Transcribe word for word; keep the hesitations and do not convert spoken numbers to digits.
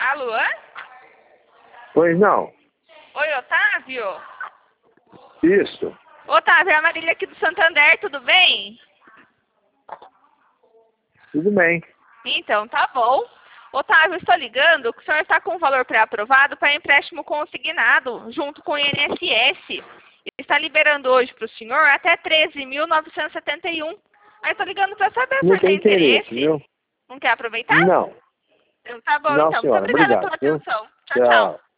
Alô? Pois não. Oi, Otávio? Isso. Otávio, é a Marília aqui do Santander, tudo bem? Tudo bem. Então, tá bom. Otávio, estou ligando que o senhor está com o valor pré-aprovado para empréstimo consignado, junto com o I N S S. Ele está liberando hoje para o senhor até treze mil novecentos e setenta e um. Aí estou ligando para saber se o Não senhor tem tem interesse, interesse. viu? Não quer aproveitar? Não. Então, tá bom, Não, então. Muito senhora. obrigada Obrigado, pela viu? atenção. Tchau, tchau. Tchau.